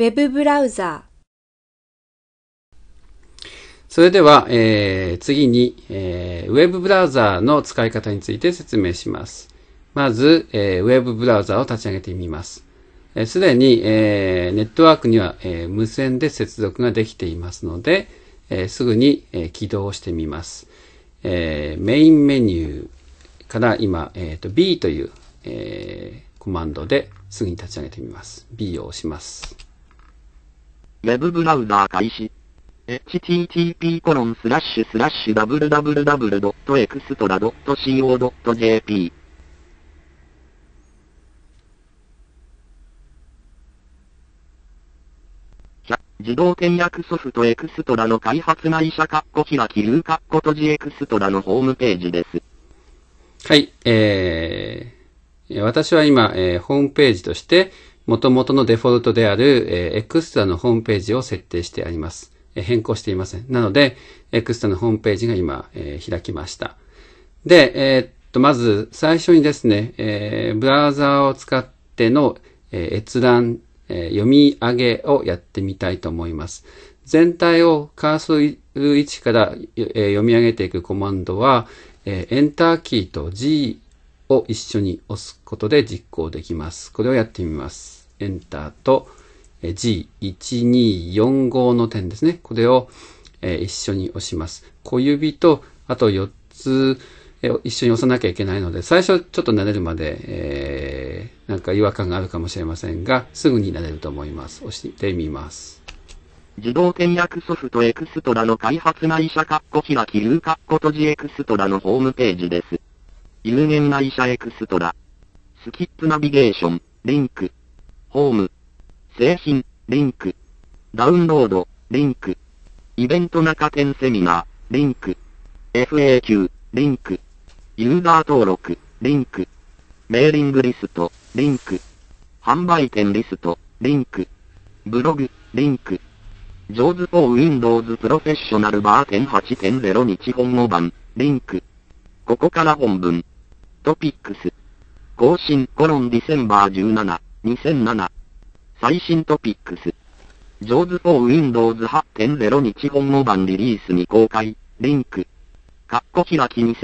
ウェブブラウザそれでは、次に、ウェブブラウザの使い方について説明します。まず、ウェブブラウザを立ち上げてみます。すでに、ネットワークには、無線で接続ができていますので、すぐに、起動してみます。メインメニューから今、B という、コマンドですぐに立ち上げてみます。B を押します。 ウェブブラウザー開始。http://www.extra.co.jp 自動転訳ソフトエクストラの開発会社開きルー閉じエクストラのホームページです。 はい、私は今、ホームページとして元々のデフォルトである、エクストラのホームページを設定してあります。変更していません。なので、エクストラのホームページが今、開きました。で、まず最初にですね、ブラウザを使っての、閲覧、読み上げをやってみたいと思います。全体をカーソル位置から、読み上げていくコマンドは、エンターキーと G を一緒に押すことで実行できます。これをやってみます。エンターと G1245 の点ですね。これを、一緒に押します。小指とあと4つ一緒に押さなきゃいけないので、最初ちょっと慣れるまで、なんか違和感があるかもしれませんが、すぐに慣れると思います。押してみます。 自動転訳ソフトエクストラの開発会社開きルー閉じエクストラのホームページです。有限会社エクストラ。スキップナビゲーション、リンク。ホーム。製品、リンク。ダウンロード、リンク。イベント中点セミナー、リンク。FAQ、リンク。ユーザー登録、リンク。メーリングリスト、リンク。販売店リスト、リンク。ブログ、リンク。JAWS for Windows Professional バー .8.0 日本語版、リンク。ここから本文。トピックス。更新、ディセンバー17、2007。最新トピックス。JAWS for Windows 8.0 日本語版リリースに公開、リンク。開き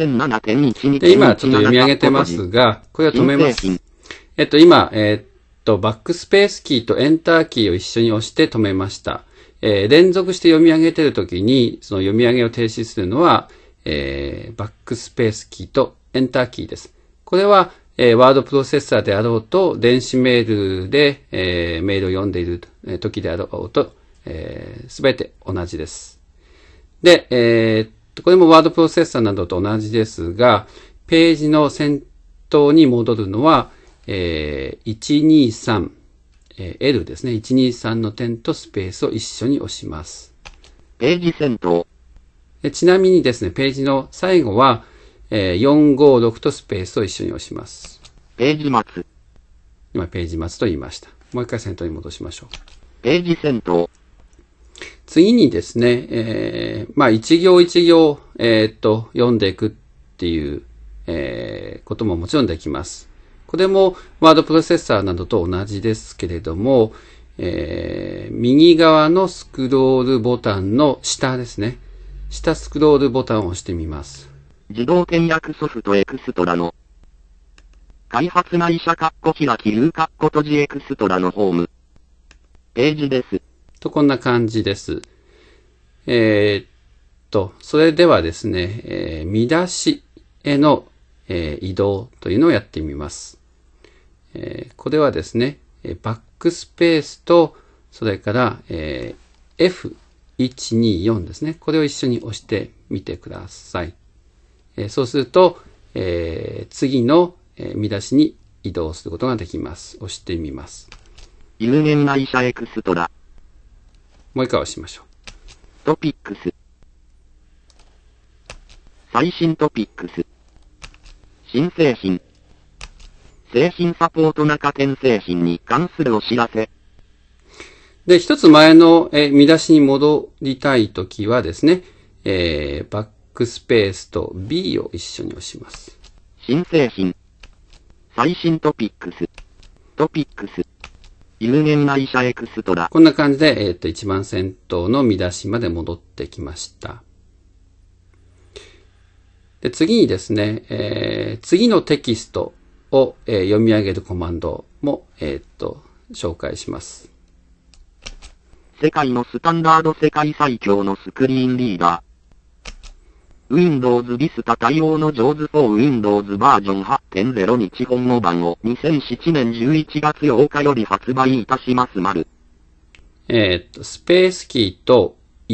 2007.12 で、今ちょっと読み上げてますが、これを止めます。今、バックスペースキーとエンターキーを一緒に押して止めました。連続して読み上げているときに、その読み上げを停止するのは、バックスペースキーとエンターキーです。これは、ワードプロセッサーであろうと、電子メールで、メールを読んでいる時であろうと、すべて同じです。で、これもワードプロセッサーなどと同じですが、ページの先頭に戻るのは、123、L ですね。123の点とスペースを一緒に押します。 ページ先頭。 ちなみにですね、ページの最後は、456とスペースを一緒に押します。 ページ末。 今、ページ末と言いました。もう一回先頭に戻しましょう。 ページ先頭。 次にですね、一行一行、読んでいくっていう、ことももちろんできます。これもワードプロセッサーなどと同じですけれども、右側のスクロールボタンの下ですね。下スクロールボタンを押してみます。 自動転訳ソフトエクストラの開発会社開きルー閉じエクストラのホームページです。 と、こんな感じです。それではですね、見出しへの、移動というのをやってみます。これはですね、バックスペースと、それから、F124 ですね。これを一緒に押してみてください。そうすると、次の、見出しに移動することができます。押してみます。 有限会社エクストラ。 もう一回押しましょう。 トピックス。最新トピックス。新製品。製品サポート中点製品に関するお知らせ。 で、一つ前の見出しに戻りたいときはですね、バックスペースと B を一緒に押します。 新製品。最新トピックス。トピックス。 有限会社エクストラ。 こんな感じで、一番先頭の見出しまで戻ってきました。で、次にですね、次のテキストを、読み上げるコマンドも、紹介します。 世界のスタンダード世界最強のスクリーンリーダー。Windows Vista 対応の JAWS for Windows バージョン 8.0 日本語版を2007年11月8日より発売いたします。 スペースキーと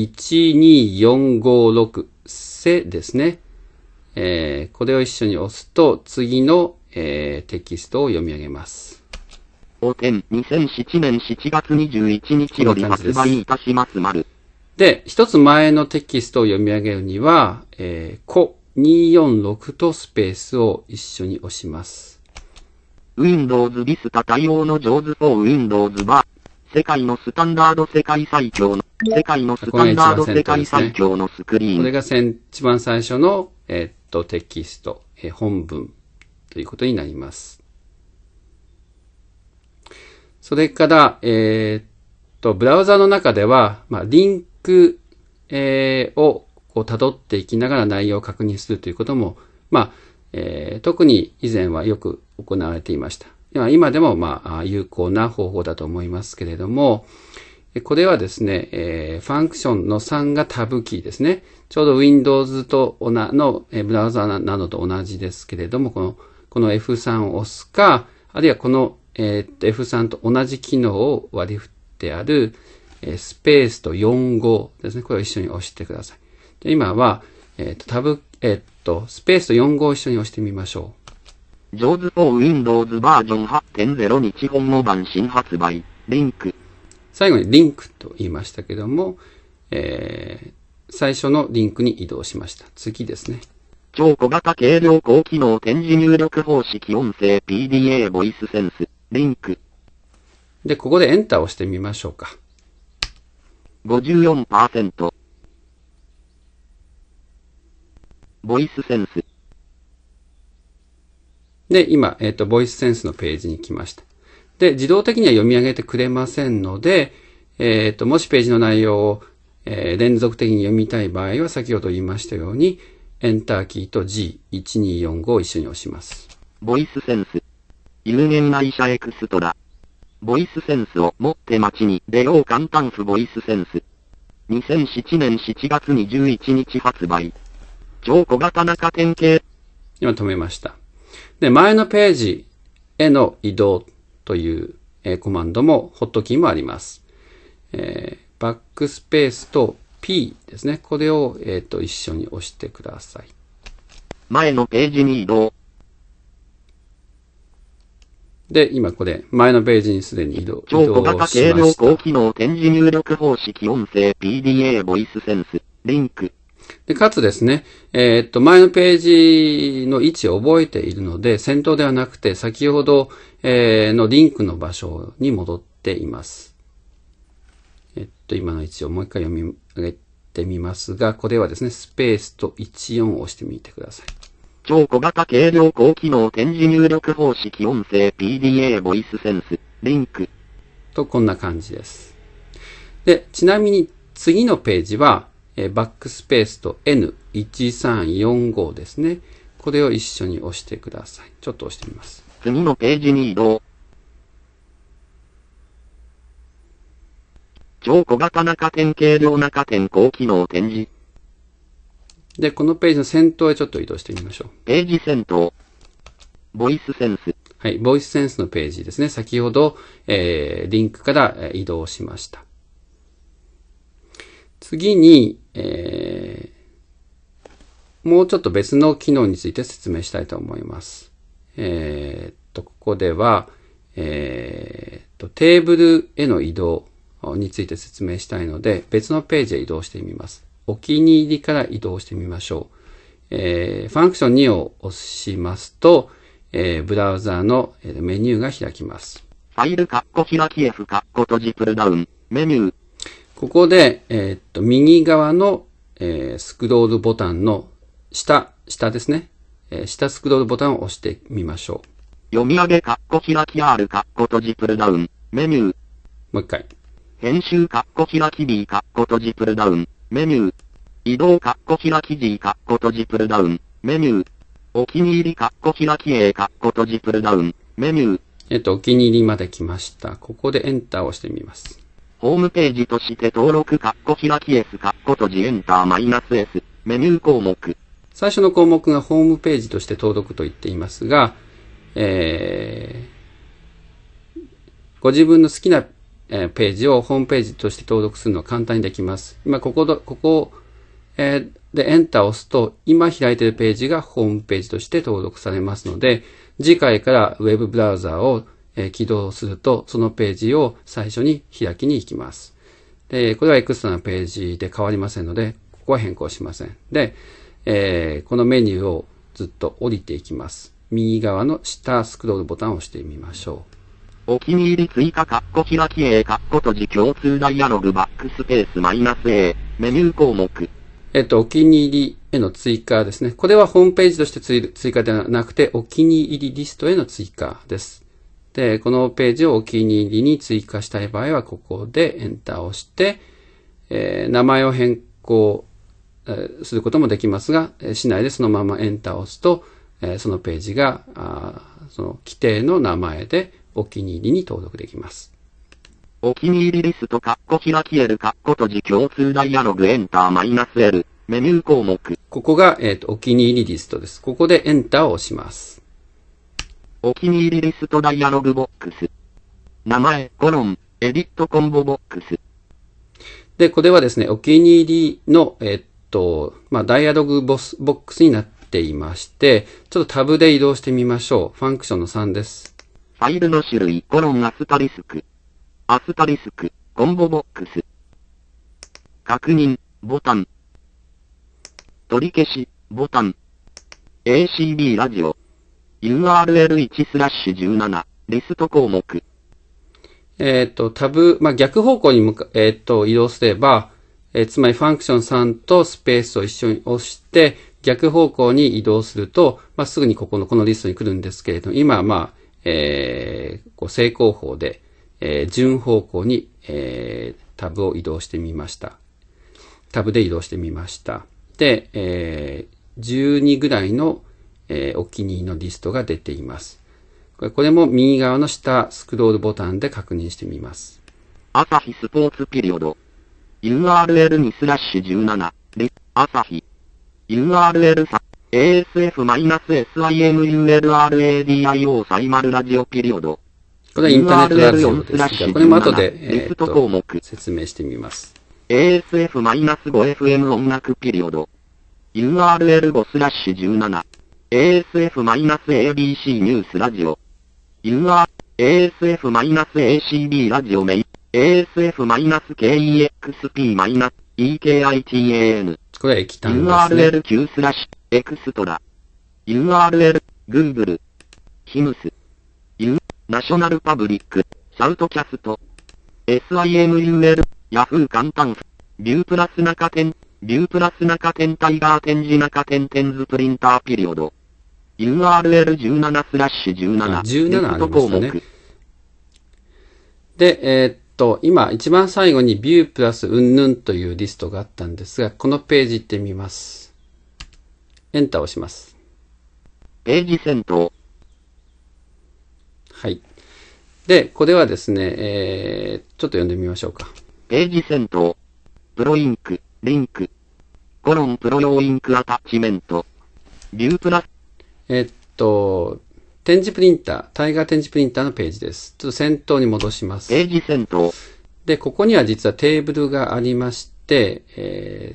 12456せですね。これを一緒に押すと次の、テキストを読み上げます。 2007年7月21日より発売いたします。 で、一つ前のテキストを読み上げるには、コ246とスペースを一緒に押します。 Windows Vista 対応の JAWS for Windows バー。世界のスタンダード世界最強の、世界のスタンダード世界最強のスクリーン。 これが一番最初の、テキスト、本文ということになります。それから、ブラウザの中では、リンク、を辿っていきながら内容を確認するということも、特に以前はよく行われていました。今でも、有効な方法だと思いますけれども、これはですね、ファンクションの3がタブキーですね。ちょうど Windows のブラウザなどと同じですけれども、この F3 を押すか、あるいはこの、F3 と同じ機能を割り振ってある、スペースと45ですね。これを一緒に押してください。で今は、スペースと45を一緒に押してみましょう。JAWS for Windows バージョン 8.0 日本語版新発売。リンク。 最後にリンクと言いましたけども、最初のリンクに移動しました。次ですね。 超小型軽量高機能点字入力方式音声 PDA ボイスセンス。リンク。 で、ここでエンターを押してみましょうか。 54%。ボイスセンス。 で、今、ボイスセンスのページに来ました。で、自動的には読み上げてくれませんので、もしページの内容を、連続的に読みたい場合は、先ほど言いましたように、エンターキーと G1245 を一緒に押します。 ボイスセンス。有限会社エクストラ。ボイスセンスをもって街に出よう簡単符ボイスセンス。2007年7月21日発売。超小型中典型。 今止めました。で、前のページへの移動という、コマンドも、ホットキーもあります。バックスペースと P ですね。これを、一緒に押してください。 前のページに移動。 で、今これ、前のページにすでに移動しました。 超小型軽量高機能点字入力方式音声 PDA ボイスセンス。リンク。 で、かつですね、前のページの位置を覚えているので、先頭ではなくて、先ほど、のリンクの場所に戻っています。今の位置をもう一回読み上げてみますが、これはですね、スペースと14を押してみてください。 超小型軽量高機能点字入力方式音声 PDA ボイスセンス。リンク。 と、こんな感じです。で、ちなみに次のページは、バックスペースと N1345 ですね。これを一緒に押してください。ちょっと押してみます。 次のページに移動。超小型中点軽量中点高機能点字。 で、このページの先頭へちょっと移動してみましょう。 ページ先頭。ボイスセンス。 はい、ボイスセンスのページですね。先ほど、リンクから移動しました。次に、もうちょっと別の機能について説明したいと思います。ここでは、テーブルへの移動について説明したいので、別のページへ移動してみます。お気に入りから移動してみましょう。ファンクション2を押しますと、ブラウザーのメニューが開きます。 ファイル開き F 閉じプルダウンメニュー。 ここで、右側の、スクロールボタンの下ですね。下スクロールボタンを押してみましょう。 読み上げ開き R 閉じプルダウンメニュー。 もう一回。 編集開き B 閉じプルダウン、メニュー。移動開き G 閉じプルダウン、メニュー。お気に入り開き A 閉じプルダウン、メニュー。 お気に入りまで来ました。ここでエンターを押してみます。 ホームページとして登録開き S 閉じエンター -S、メニュー項目。 最初の項目がホームページとして登録と言っていますが、ご自分の好きなページをホームページとして登録するのは簡単にできます。今ここでエンターを押すと、今開いているページがホームページとして登録されますので、次回からウェブブラウザーを起動すると、そのページを最初に開きに行きます。で、これはエクストラのページで変わりませんので、ここは変更しません。で、このメニューをずっと降りていきます。右側の下スクロールボタンを押してみましょう。お気に入り追加開き A 閉じ共通ダイアログバックスペース-A、メニュー項目。 お気に入りへの追加ですね。これはホームページとして追加ではなくて、お気に入りリストへの追加です。で、このページをお気に入りに追加したい場合は、ここでエンターを押して、名前を変更することもできますが、しないでそのままエンターを押すと、そのページが、その規定の名前でお気に入りに登録できます。 お気に入りリスト開き L 閉じ共通ダイアログエンター-L メニュー項目。 ここが、お気に入りリストです。ここでエンターを押します。 お気に入りリストダイアログボックス。名前、エディットコンボボックス。 で、これはですね、お気に入りの、ダイアログボックスになっていまして、ちょっとタブで移動してみましょう。ファンクションの3です。 ファイルの種類、アスタリスク、コンボボックス。確認、ボタン。取り消し、ボタン。ACB ラジオ。URL1/17、リスト項目。 タブ、逆方向に移動すれば、つまりファンクション3とスペースを一緒に押して、逆方向に移動すると、すぐにこのリストに来るんですけれども、今正攻法で、順方向に、タブを移動してみました。タブで移動してみました。で、12ぐらいの、お気に入りのリストが出ています。これも右側の下スクロールボタンで確認してみます。 朝日スポーツピリオド。URL2/17、朝日。URL3、ASF-SIMULRADIO サイマルラジオピリオド。 これはインターネットラジオですが、これも後で、説明してみます。 ASF-5FM 音楽ピリオド。URL5/17。ASF-ABC ニュースラジオ。ASF-ACB ラジオメイン。ASF-KEXP-EKITAN。 これは液単ですね。 URL9/ エクストラ。URL、Google。HIMS。ナショナルパブリック。シャウトキャスト。SIMUL。Yahoo 簡単。ビュープラス中点タイガー展示中点テンズプリンターピリオド。URL17/17。 17ありましたね。で、今一番最後にビュープラスうんぬんというリストがあったんですが、このページ行ってみます。エンターを押します。 ページ戦闘。 はい。で、これはですね、ちょっと読んでみましょうか。 ページ戦闘。プロインク、リンク。プロ用インクアタッチメント。ビュープラス。 展示プリンター、タイガー展示プリンターのページです。ちょっと先頭に戻します。 ページ戦闘。 で、ここには実はテーブルがありまして、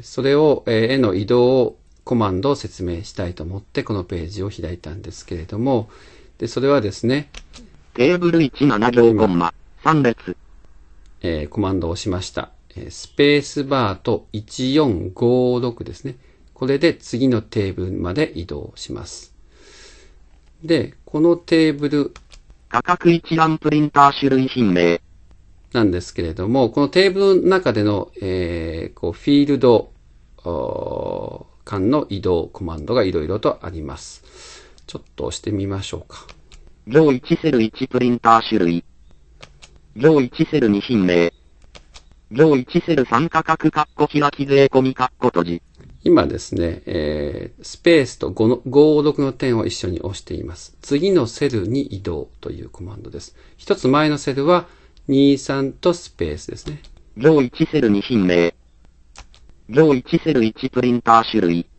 それを、への移動コマンドを説明したいと思って、このページを開いたんですけれども、で、それはですね、 テーブル17行コンマ、3列。 コマンドを押しました。スペースバーと1456ですね。これで次のテーブルまで移動します。で、このテーブル。 価格一覧プリンター種類品名。 なんですけれども、このテーブルの中での、フィールド間の移動コマンドがいろいろとあります。ちょっと押してみましょうか。 行1セル1プリンター種類。 上1セル2品名。上1セル3価格開き税込み閉じ。 今ですね、スペースと56の点を一緒に押しています。次のセルに移動というコマンドです。一つ前のセルは23とスペースですね。 上1セル2品名。上1セル1プリンター種類。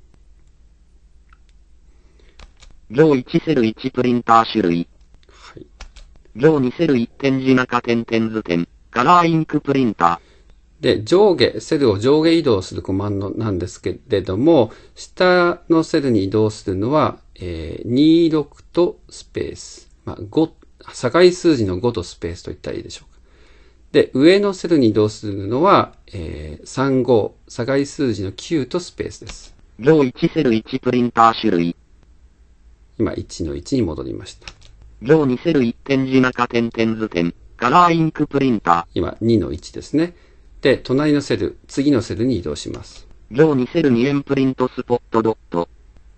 上1セル1プリンター種類。 はい。 上2セル1点字中点々図点。カラーインクプリンター。 で、セルを上下移動するコマンドなんですけれども、下のセルに移動するのは、26とスペース。5、境数字の5とスペースと言ったらいいでしょうか。で、上のセルに移動するのは、35、境数字の9とスペースです。 上1セル1プリンター種類。 今、1の1に戻りました。 上2セル1点字中点々図点。カラーインクプリンター。 今、2の1ですね。で、隣のセル、次のセルに移動します。 上2セル2円プリントスポットドット。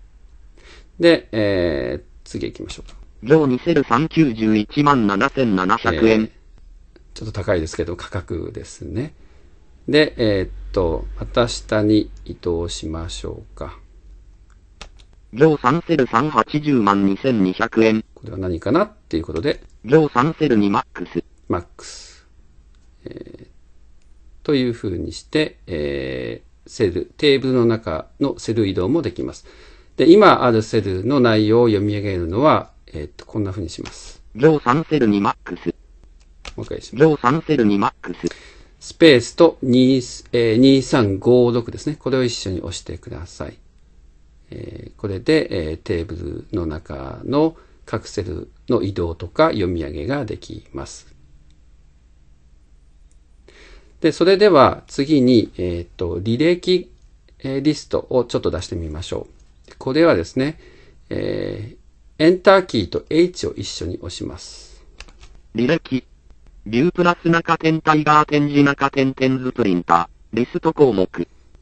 で、次行きましょうか。 上2セル391万7700円。 ちょっと高いですけど、価格ですね。で、また下に移動しましょうか。 上3セル380万2200円。 これは何かなっていうことで、 上3セル2マックス。 マックス。というふうにして、テーブルの中のセル移動もできます。で、今あるセルの内容を読み上げるのは、こんなふうにします。 上3セル2マックス。 もう一回します。 上3セル2マックス。 スペースと2356ですね。これを一緒に押してください。これで、テーブルの中の各セルの移動とか読み上げができます。で、それでは次に、履歴リストをちょっと出してみましょう。これはですね、エンターキーと H を一緒に押します。 履歴。ビュープラス中点タイガー点字中点々図プリンター。リスト項目。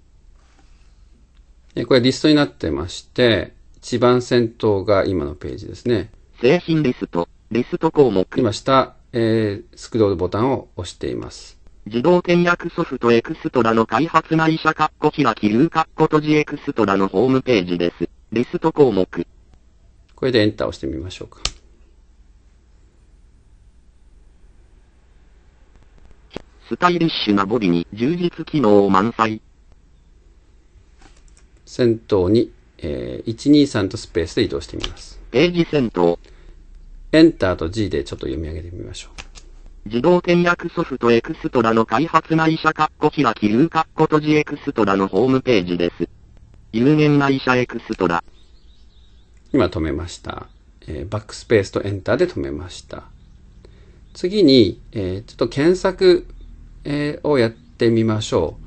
これリストになってまして、一番先頭が今のページですね。 製品リスト。リスト項目。 今下、スクロールボタンを押しています。 自動転訳ソフトエクストラの開発会社開き有閉じエクストラのホームページです。リスト項目。 これでエンターを押してみましょうか。 スタイリッシュなボディに充実機能満載。 先頭に、123とスペースで移動してみます。 ページ先頭。 エンターと G でちょっと読み上げてみましょう。 自動転訳ソフトエクストラの開発会社開き有閉じエクストラのホームページです。有限会社エクストラ。 今止めました。バックスペースとエンターで止めました。次に、ちょっと検索、をやってみましょ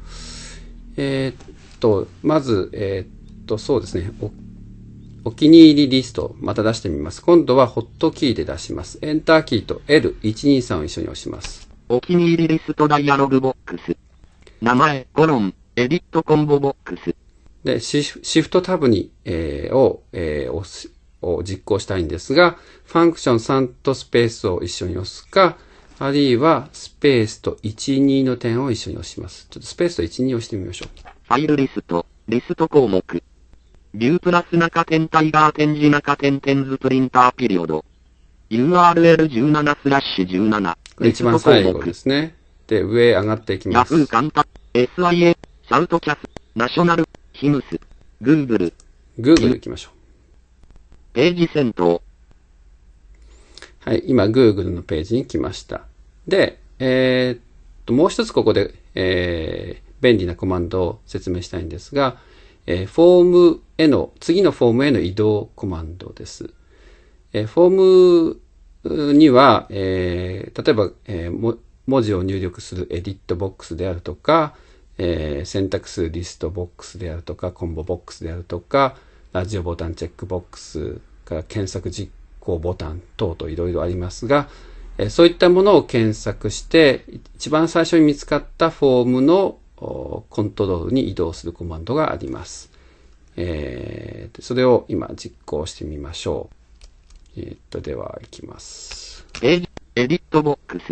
う。まず、そうですね。お気に入りリスト、また出してみます。今度はホットキーで出します。エンターキーと L123 を一緒に押します。 お気に入りリストダイアログボックス。名前、コロン、エディットコンボボックス。 で、シフトタブに、を実行したいんですが、ファンクション3とスペースを一緒に押すか、あるいはスペースと12の点を一緒に押します。ちょっとスペースと12を押してみましょう。 ファイルリスト、リスト項目。ビュープラス中点タイガー点字中点々図プリンターピリオド。URL17/17。 これ一番最後ですね。で、上上がっていきます。 Yahoo 簡単、SIA、シャウトキャス、ナショナル、ヒムス、Google。 Google 行きましょう。 ページ先頭。 はい、今 Google のページに来ました。で、もう一つここで、便利なコマンドを説明したいんですが、次のフォームへの移動コマンドです。フォームには、例えば、文字を入力するエディットボックスであるとか、選択するリストボックスであるとか、コンボボックスであるとか、ラジオボタンチェックボックスから検索実行ボタン等々いろいろありますが、そういったものを検索して、一番最初に見つかったフォームのコントロールに移動するコマンドがあります。それを今実行してみましょう。では、いきます。 エディットボックス。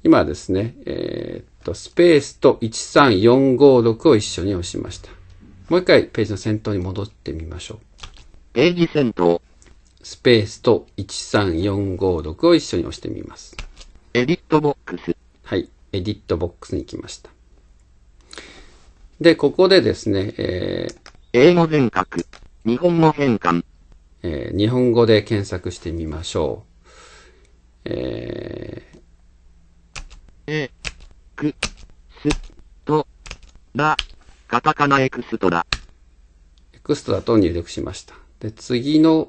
今ですね、スペースと13456を一緒に押しました。もう一回ページの先頭に戻ってみましょう。 ページ先頭。 スペースと13456を一緒に押してみます。 エディットボックス。 はい。エディットボックスに行きました。で、ここでですね、 英語全角。日本語変換。 日本語で検索してみましょう。 クストラ。カタカナエクストラ。 エクストラと入力しました。で、次の、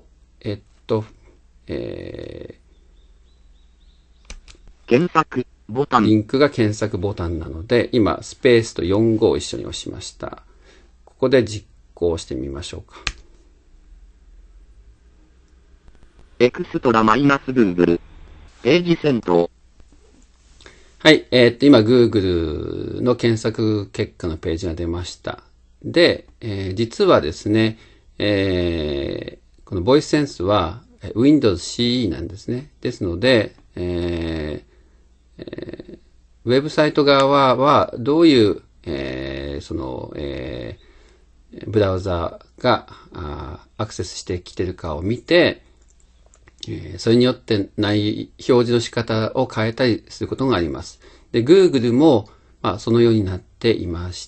検索ボタン。 リンクが検索ボタンなので、今、スペースと45を一緒に押しました。ここで実行してみましょうか。 エクストラマイナス Google。ページ先頭。 はい。今、Google の検索結果のページが出ました。で、実はですね、この VoiceSense は Windows CE なんですね。ですので、ウェブサイト側はどういう、ブラウザがアクセスしてきてるかを見て、それによって表示の仕方を変えたりすることがあります。で、Google も、そのようになっていまして、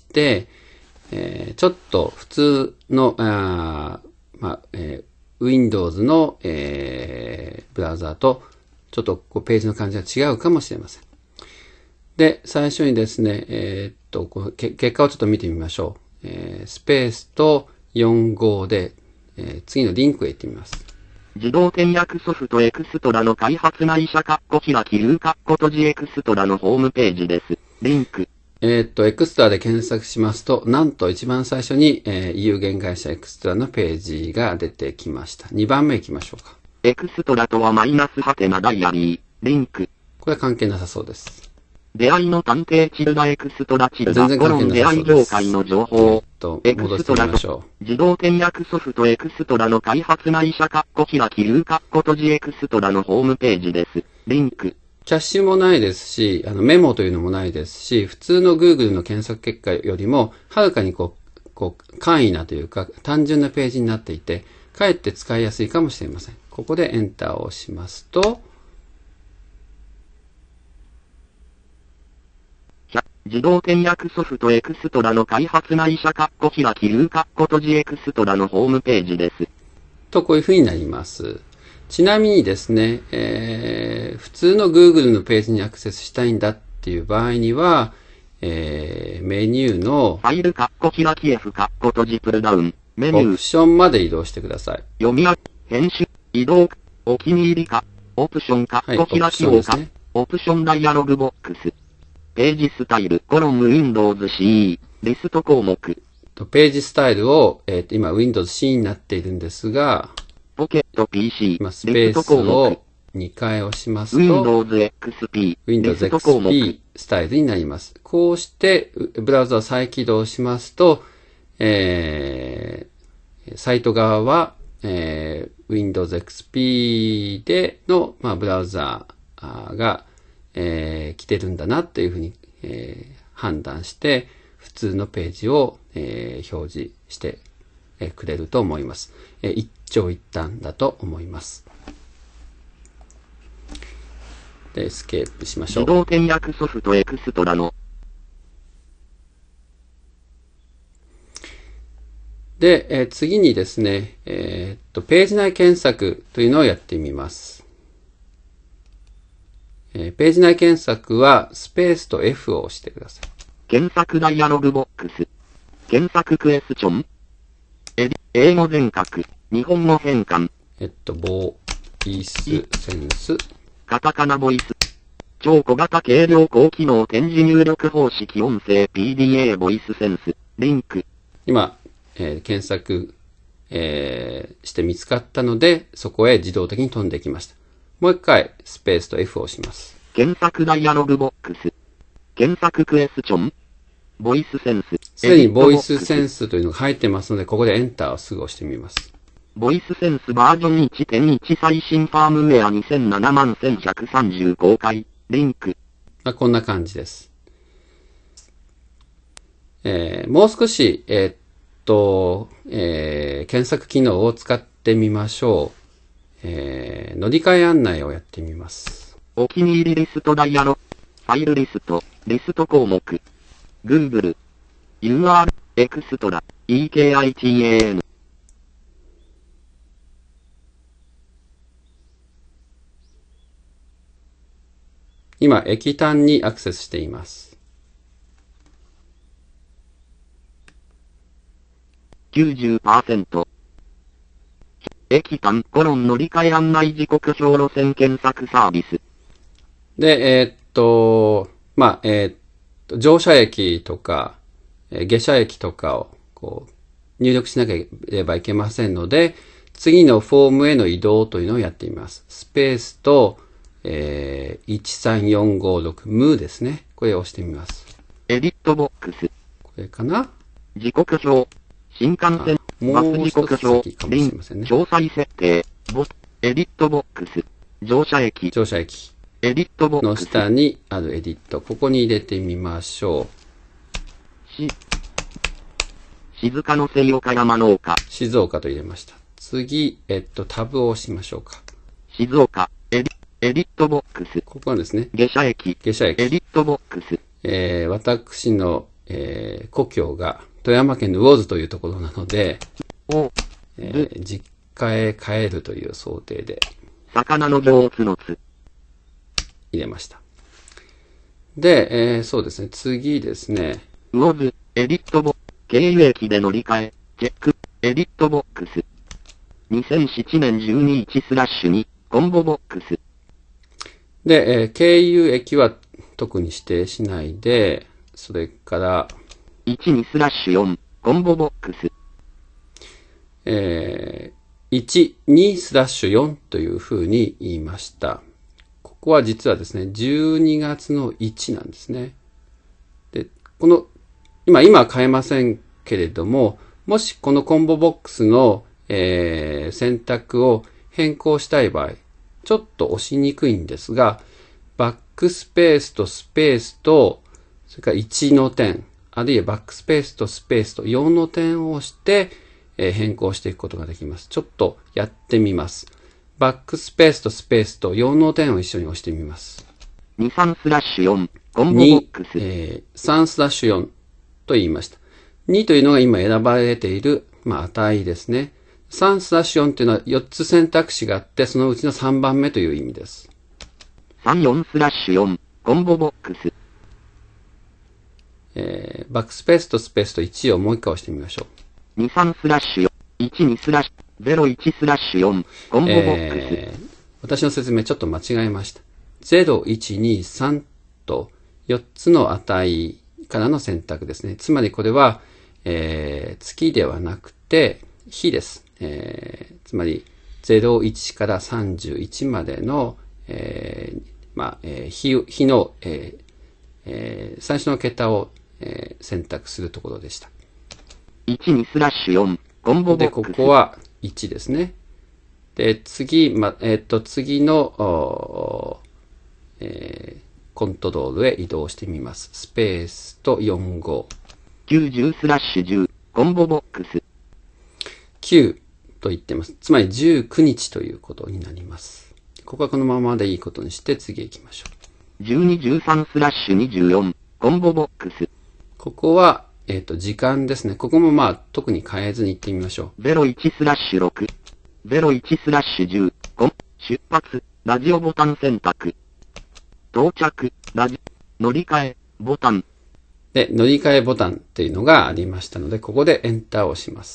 ちょっと普通の、Windows の、ブラウザとちょっとページの感じが違うかもしれません。で、最初にですね、結果をちょっと見てみましょう。スペースと45で、次のリンクへ行ってみます。 自動点訳ソフトエクストラの開発会社開きルー閉じエクストラのホームページです。リンク。 エクストラで検索しますと、なんと一番最初に、有限会社エクストラのページが出てきました。2番目行きましょうか。 エクストラとはマイナスハテナダイアリー。リンク。 これは関係なさそうです。 出会いの探偵チルダエクストラチルダ全然関係なさそうです。 出会い業界の情報。エク戻しストラてみましょと自動点訳ソフトエクストラの開発会社開きルー閉じエクストラのホームページです。リンク。 キャッシュもないですし、メモというのもないですし、普通の Google の検索結果よりも、はるかに簡易なというか、単純なページになっていて、かえって使いやすいかもしれません。ここでエンターを押しますと、 自動点訳ソフトエクストラの開発会社開きルー閉じエクストラのホームページです。 と、こういう風になります。ちなみにですね、普通の Google のページにアクセスしたいんだっていう場合には、メニューのファイル開き F 閉じプルダウン、メニュー、 オプションまで移動してください。 読み上げ、編集、移動、お気に入りオプション開きをオプションダイアログボックス。ページスタイル、Windows CE、リスト項目。 ページスタイルを、今 Windows CE になっているんですが、 ポケット PC、 今スペースを2回押しますと、 Windows XP、 Windows XP スタイルになります。こうして、ブラウザを再起動しますと、サイト側は、Windows XP での、ブラウザが、来てるんだなっていうふうに、判断して、普通のページを、表示してくれると思います。一長一短だと思います。で、エスケープしましょう。 自動点訳ソフトエクストラの。 で、次にですね、ページ内検索というのをやってみます。ページ内検索はスペースと F を押してください。 検索ダイアログボックス。検索クエスチョン。英語全角。日本語変換。 ボイスセンス。 カタカナボイス。超小型軽量高機能点字入力方式音声 PDA ボイスセンス。リンク。 今、検索、して見つかったので、そこへ自動的に飛んできました。もう一回、スペースと F を押します。 検索ダイアログボックス。検索クエスチョン。ボイスセンス。 すでにボイスセンスというのが入ってますので、ここでエンターをすぐ押してみます。 ボイスセンスバージョン 1.1 最新ファームウェア20071130公開。リンク。 こんな感じです。もう少し、検索機能を使ってみましょう。乗り換え案内をやってみます。 お気に入りリストダイアログ。ファイルリスト、リスト項目。Google。UR、エクストラ、EKITAN。 今、液単にアクセスしています。 90%。液単乗り換え案内時刻表路線検索サービス。 で、乗車駅とか、下車駅とかをこう入力しなければいけませんので、次のフォームへの移動というのをやってみます。スペースと、13456ムですね。これを押してみます。 エディットボックス。 これかな？ 時刻表。新幹線、バス時刻表、リン、詳細設定、エディットボックス、乗車駅、エディットボックスの下にあるエディット、ここに入れてみましょう。 静岡の聖岡山農家。 静岡と入れました。次、タブを押しましょうか。 静岡、エディットボックス。 ここはですね、 下車駅、エディットボックス。 私の、故郷が富山県の魚津というところなので、実家へ帰るという想定で、 魚の上手のつ入れました。で、そうですね、次ですね。 魚津、エディットボックス。経由駅で乗り換え、チェック、エディットボックス。2007年12/1/2、コンボボックス。 で、経由駅は特に指定しないで、それから、 12/4、コンボボックス。 2/4というふうに言いました。ここは実はですね、12月の1なんですね。で、今は変えませんけれども、もしこのコンボボックスの、選択を変更したい場合、ちょっと押しにくいんですが、バックスペースとスペースと、それから1の点、あるいはバックスペースとスペースと4の点を押して、変更していくことができます。ちょっとやってみます。バックスペースとスペースと4の点を一緒に押してみます。 3/4、コンボボックス。 3/4と言いました。2というのが今選ばれている、値ですね。3/4というのは4つ選択肢があって、そのうちの3番目という意味です。 34/4、コンボボックス。 バックスペースとスペースと1をもう一回押してみましょう。23/4、12/01/4、コンボボックス。 私の説明ちょっと間違えました。0、1、2、3と4つの値からの選択ですね。つまりこれは、月ではなくて日です。つまり0、1から31までの、日の、最初の桁を、選択するところでした。 12/4、コンボボックス。 で、ここは1ですね。で、次の、コントロールへ移動してみます。スペースと45。 90/10、コンボボックス。 9と言ってます。つまり19日ということになります。ここはこのままでいいことにして次へ行きましょう。 12/13/24、コンボボックス。 ここは、時間ですね。ここも特に変えずに行ってみましょう。 01/6、01/10、出発、ラジオボタン選択。到着、乗り換え、ボタン。 で、乗り換えボタンっていうのがありましたので、ここでエンターを押します。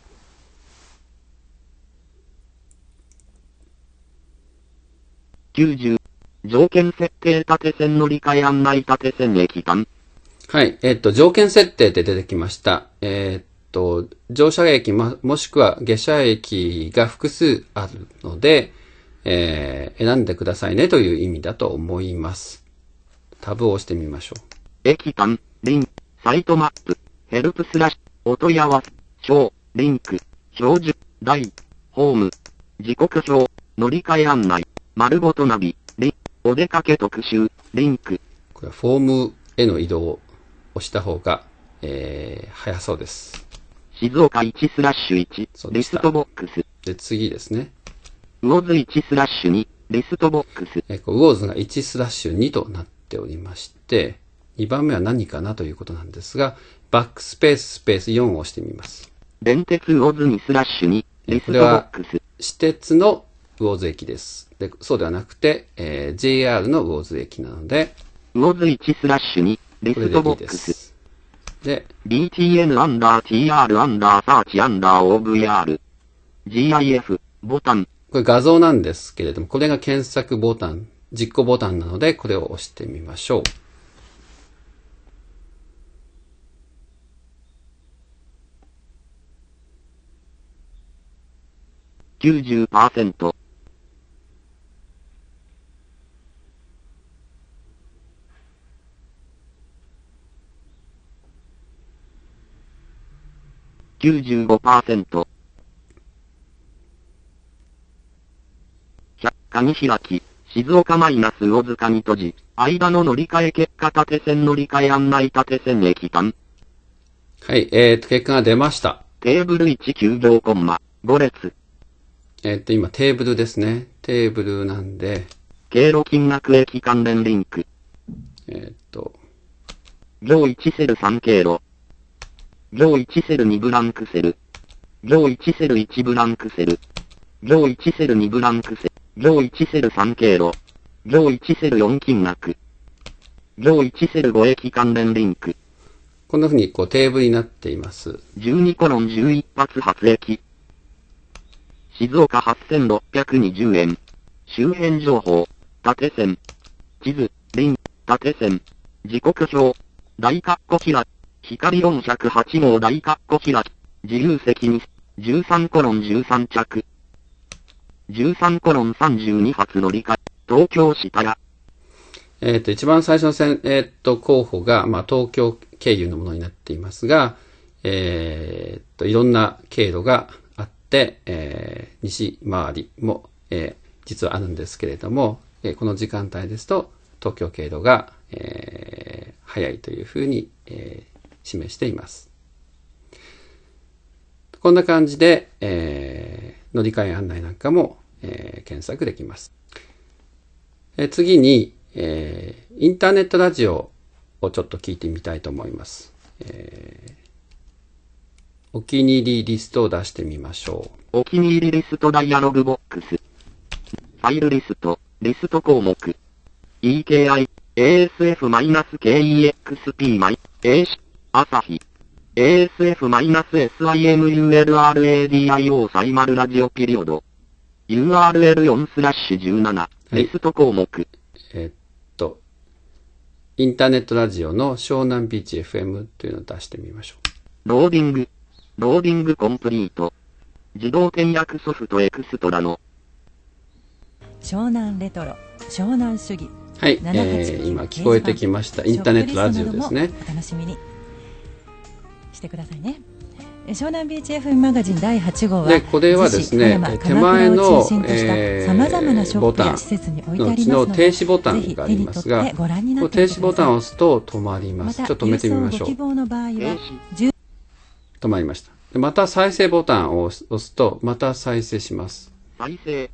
90、条件設定縦線乗り換え案内縦線液単。 はい。条件設定で出てきました。乗車駅もしくは下車駅が複数あるので、選んでくださいねという意味だと思います。タブを押してみましょう。 駅単、リンク、サイトマップ、ヘルプスラッシュ、お問い合わせ、小、リンク、表示、台、ホーム、時刻表、乗り換え案内、丸ごとナビ、お出かけ特集、リンク、 これはフォームへの移動を押した方が、早そうです。 静岡1/1、リストボックス。 で、次ですね。 ウォーズ1/2、リストボックス。 ウォーズが1/2となっておりまして、2番目は何かなということなんですが、バックスペーススペース4を押してみます。 電鉄ウォーズ2/2、リストボックス。 私鉄のウォーズ駅です。で、そうではなくて、JR のウォーズ駅なので、 ウォーズ1/2、リストボックス。 で、 btn_tr_search_over-GIF ボタン。 これ画像なんですけれども、これが検索ボタン、実行ボタンなので、これを押してみましょう。 90%。95%。鍵開き、静岡−魚津鍵閉じ、間の乗り換え結果縦線乗り換え案内縦線駅間。 はい、結果が出ました。 テーブル1 9行コンマ、5列。 今テーブルですね。テーブルなんで、 経路金額駅関連リンク。行1セル3経路。行1セル2ブランクセル。行1セル1ブランクセル。行1セル2ブランクセル。行1セル3経路。行1セル4金額。行1セル5駅関連リンク。 こんな風にこうテーブルになっています。 12:11発発駅。静岡8620円。周辺情報。縦線。地図。リン。縦線。時刻表。大括弧開き。光408号大括弧開き。自由席に。13:13着。13:32発乗り換え。東京市田谷。 一番最初の候補が、東京経由のものになっていますが、いろんな経路があって、西回りも、実はあるんですけれども、この時間帯ですと、東京経路が、早いというふうに、示しています。こんな感じで、乗り換え案内なんかも、検索できます。次に、インターネットラジオをちょっと聞いてみたいと思います。お気に入りリストを出してみましょう。お気に入りリストダイアログボックス。ファイルリスト、リスト項目。EKI、ASF-KEXP、AC、朝日。ASF-SIMULRADIO サイマルラジオピリオド。URL4/17、リスト項目。 インターネットラジオの湘南ビーチ FM というのを出してみましょう。 ローディングコンプリート。自動転訳ソフトエクストラの。 湘南レトロ、湘南主義。 はい、今聞こえてきました。インターネットラジオですね。 お楽しみにしてくださいね。湘南ビーチ FM マガジン第8号は、 でこれはですね、手前の、ボタンの停止ボタンがありますが、停止ボタンを押すと止まります。ちょっと止めてみましょう。止まりました。でまた再生ボタンを押すとまた再生します。 再生。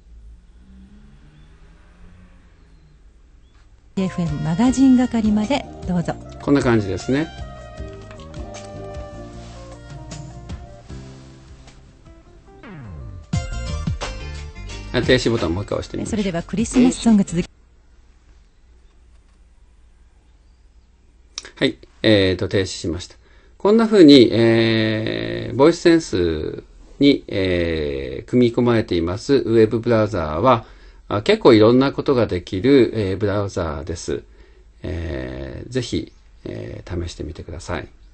FM マガジン係までどうぞ。 こんな感じですね。停止ボタンをもう一回押してみましょう。 それではクリスマスソング続き。 はい、停止しました。こんな風に、ボイスセンスに、組み込まれていますウェブブラウザーは結構いろんなことができる、ブラウザーです。ぜひ、試してみてください。